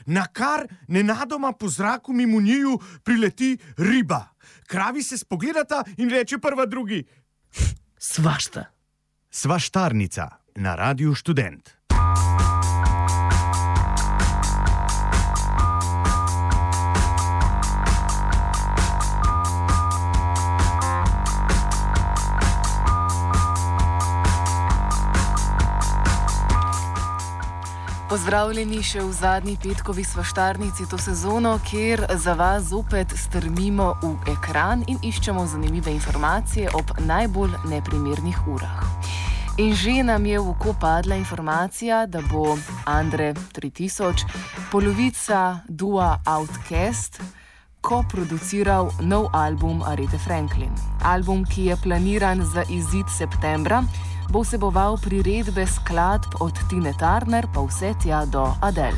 na kar nenadoma po zraku mimo njiju prileti riba. Kravi se spogledata in reče prva drugi: Svašta. Svaštarnica na Radiu Študent. Pozdravljeni še v zadnji petkovi svaštarnici to sezono, kjer za vas zopet strmimo v ekran in iščemo zanimive informacije ob najbolj neprimernih urah. In že nam je v oko padla informacija, da bo Andre 3000, polovica dua Outkast, koproduciral nov album Arethe Franklin. Album, ki je planiran za izid septembra, bo vseboval priredbe skladb od Tine Turner pa vse tja do Adele.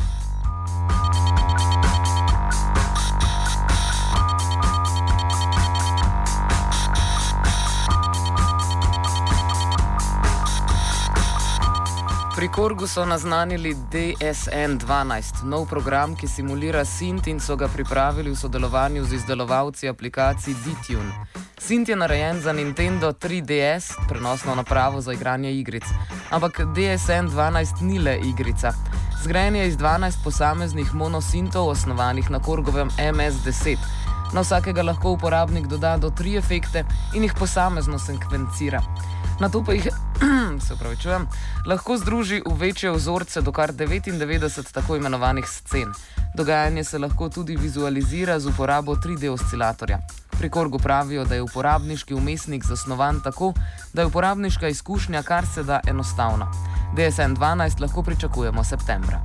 Pri Korgu so naznanili DSN-12, nov program, ki simulira synth in so ga pripravili v sodelovanju z izdelovalci aplikacij D-Tune. Synth je narejen za Nintendo 3DS, prenosno napravo za igranje igric. Ampak DSN-12 ni le igrica. Zgrajen je iz 12 posameznih monosintov, osnovanih na Korgovem MS-10. Na vsakega lahko uporabnik doda do 3 efekte in jih posamezno sekvencira. Nato pa jih lahko združi v večje vzorce do kar 99 tako imenovanih scen. Dogajanje se lahko tudi vizualizira z uporabo 3D oscilatorja. Pri Korgu pravijo, da je uporabniški vmesnik zasnovan tako, da je uporabniška izkušnja kar se da enostavna. DSN-12 lahko pričakujemo septembra.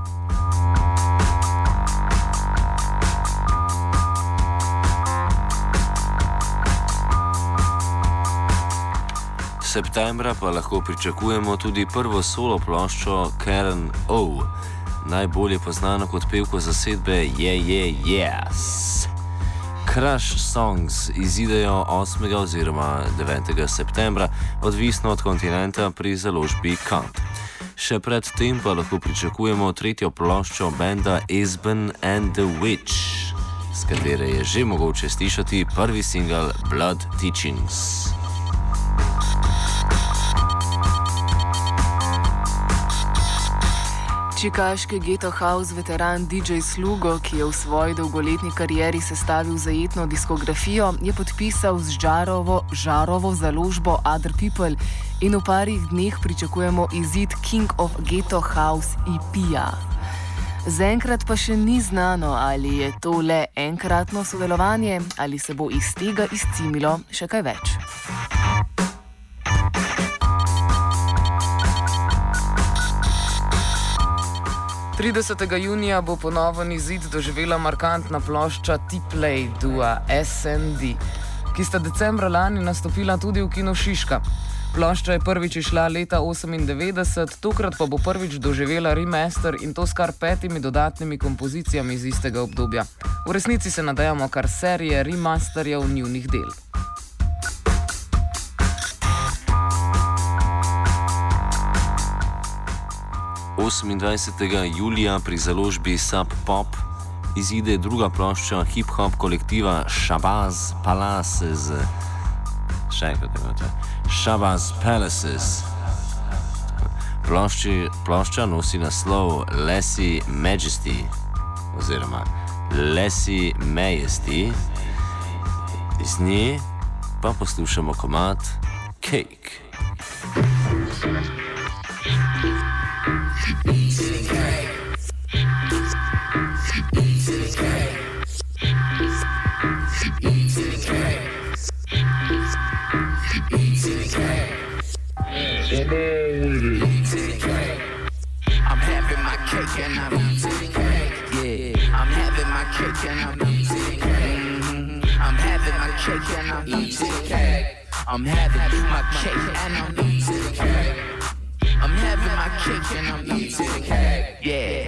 Septembra pa lahko pričakujemo tudi prvo solo ploščo Karen O, najbolje poznano kot pevko zasedbe Yes. Crush Songs izidejo 8. oziroma 9. septembra, odvisno od kontinenta pri založbi Kant. Še pred tem pa lahko pričakujemo tretjo ploščo benda Esben and the Witch, s katere je že mogoče slišati prvi singel Blood Teachings. Čikaški Ghetto House veteran DJ Slugo, ki je v svoji dolgoletni karieri sestavil zajetno diskografijo, je podpisal z Žarovo založbo Other People in v parih dneh pričakujemo izid King of Ghetto House EP-ja. Zaenkrat pa še ni znano, ali je to le enkratno sodelovanje ali se bo iz tega izcimilo še kaj več. 30. junija bo ponoven izid doživela markantna plošča T-Play dua SND, ki sta decembra lani nastopila tudi v Kinu Šiška. Plošča je prvič išla leta 1998, tokrat pa bo prvič doživela remaster in to s kar 5 dodatnimi kompozicijami iz istega obdobja. V resnici se nadejamo kar serije remasterjev njunih del. Julija pri založbi Sub Pop izide druga plošča hip-hop kolektiva Shabazz Palaces. Shabazz Palaces. Plošča nosi naslov Lassie Majesty oziroma Lassie Majesty. Iz nje pa poslušamo komad Cake. I'm having my cake and I'm eating cake. Yeah, I'm having my cake and I'm eating cake. I'm having my cake and I'm eating cake. I'm having my cake and I'm eating cake. I'm having my cake and I'm eating cake.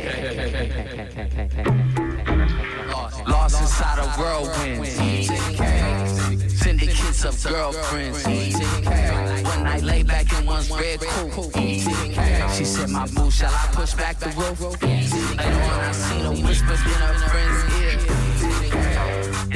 Yeah. Lost inside a whirlwind. Eating cake. Syndicates of girlfriends. Eating cake. When I lay back in one's red coupe. Eating cake. She said, my boo, shall I push back the roof? Later on I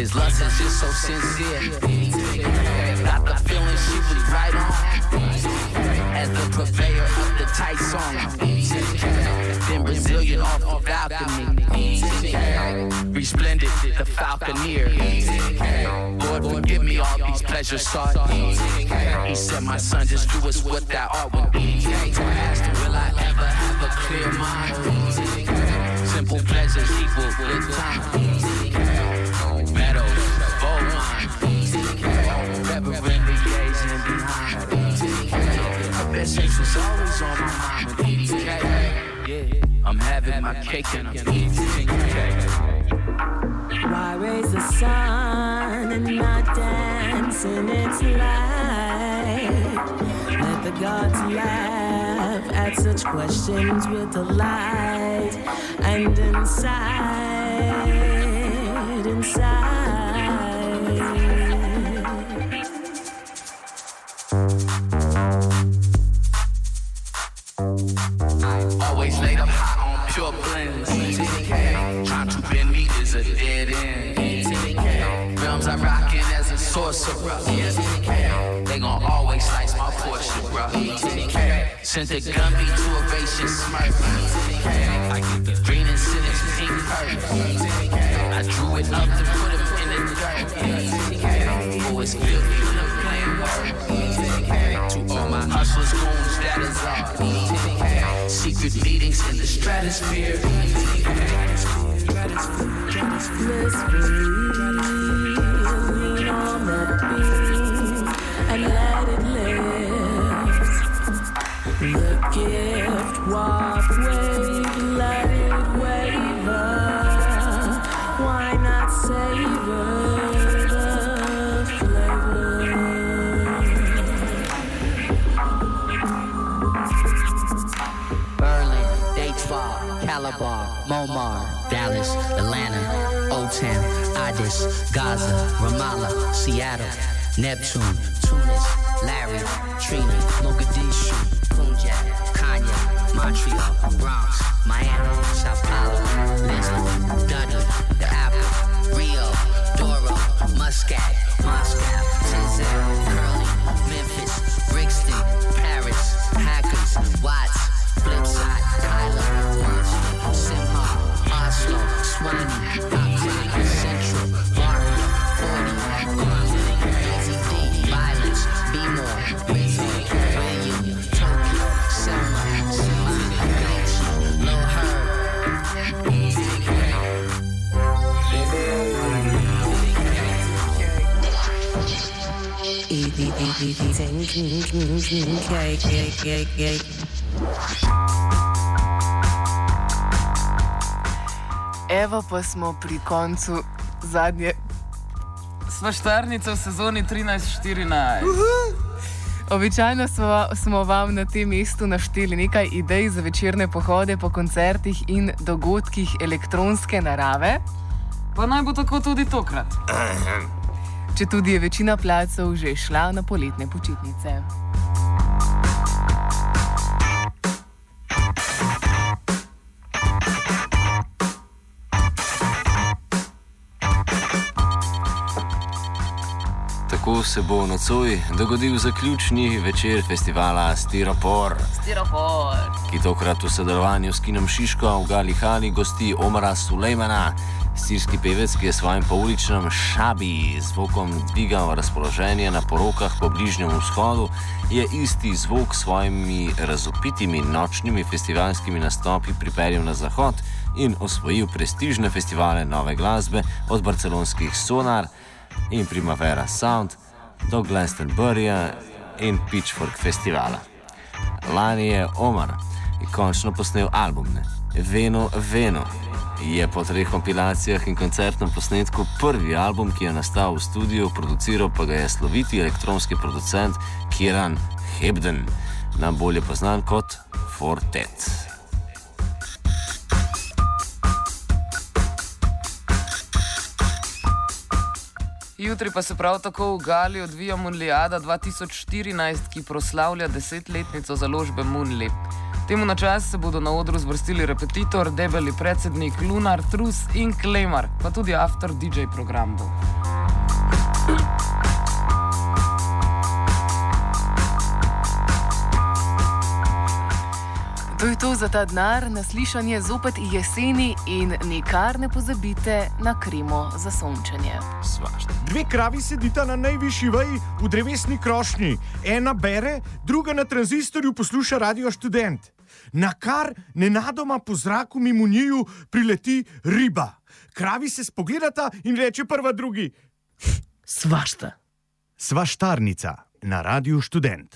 His lust is just so sincere. Got the feeling she was right on. As the purveyor of the tight song. Then Brazilian off the balcony. Resplendent, the falconeer. Lord, forgive me all these pleasures sought. He said, my son, just do us what thou art. When I asked him, will I ever have a clear mind? Simple pleasures equal good time. Meadows, bold mind. Reverently gazing behind. Her best sex was always on my mind. I'm having my cake and I'm eating cake. Why raise the sun and not dance in its light? Let the gods laugh at such questions with delight. And inside always laid up high on pure blends. Trying to bend me is a dead end. Realms I'm rocking as a sorcerer. They gon' always slice my portion, bro. Sent the gummy to a racist smurf. I get the green and cynics pink purse. I drew it up to put him in the dirt. Oh, it's filthy when I'm playing words. To all my hustlers, goons, that is all. Secret meetings in the stratosphere. let's lean on that beam and let it lift. The gift walk wave, let it waver. Why not savor the flavor? Berlin, Detroit, Calabar, Momar, Dallas, Atlanta, O-Town, Addis, Gaza, Ramallah, Seattle, Neptune, Tunis, Larry, Trina, Mogadishu, Punjab, Kanye, Montreal, Bronx, Miami, Sao Paulo, Lisbon, Dudley, The Apple, Rio, Doro, Muscat, Moscow, Tizel, Curly, Memphis, Brixton, Paris, Hackers, Watts, Flipside, Kyla, Simha, Oslo, Swanee, Accra, Central, Barclay, 40, Easy D, Violence, Be-More, Rizzo, William, Tokyo, Selma, Simon, Gachi, Lil Herb. Evo pa smo pri koncu zadnje. Svaštarnica v sezoni 13-14. Običajno smo vam na tem mestu našteli nekaj idej za večerne pohode po koncertih in dogodkih elektronske narave. Pa naj bo tako tudi tokrat. Četudi je večina placov že šla na poletne počitnice. Tako se bo nocoj dogodil zaključni večer festivala Stiropor, ki tokrat v sodelovanju s Kinom Šiško v Gali Hali gosti Omara Sulejmana, sirski pevec, ki je svojim pouličnim šabi zvokom dvigal razpoloženje na porokah po Bližnjem vzhodu, je isti zvok s svojimi razvpitimi nočnimi festivalskimi nastopi pripeljal na zahod in osvojil prestižne festivale nove glasbe od barcelonskih Sonar in Primavera Sound do Glastonburyja in Pitchfork festivala. Lani je Omar končno posnel album Veno Veno. Je po 3 kompilacijah in koncertnem posnetku prvi album, ki je nastal v studiu, produciral pa ga je sloviti elektronski producent Kieran Hebden, nam bolje poznan kot Fortet. Jutri pa se prav tako v Gali odvija Moonliada 2014, ki proslavlja 10-letnico založbe Moonli. Temu na čas se bodo na odru zvrstili Repetitor, Debeli predsednik, Lunar, Trus in Klemar, pa tudi After DJ program bo. To je to za ta denar, naslišanje zopet jeseni in nikar ne pozabite na kremo za sončenje. Svašta. 2 kravi sedita na najvišji veji v drevesni krošnji. Ena bere, druga na tranzistorju posluša Radio Študent. Nakar nenadoma po zraku mimo njiju prileti riba. Kravi se spogledata in reče prva drugi: Svašta. Svaštarnica na Radio Študent.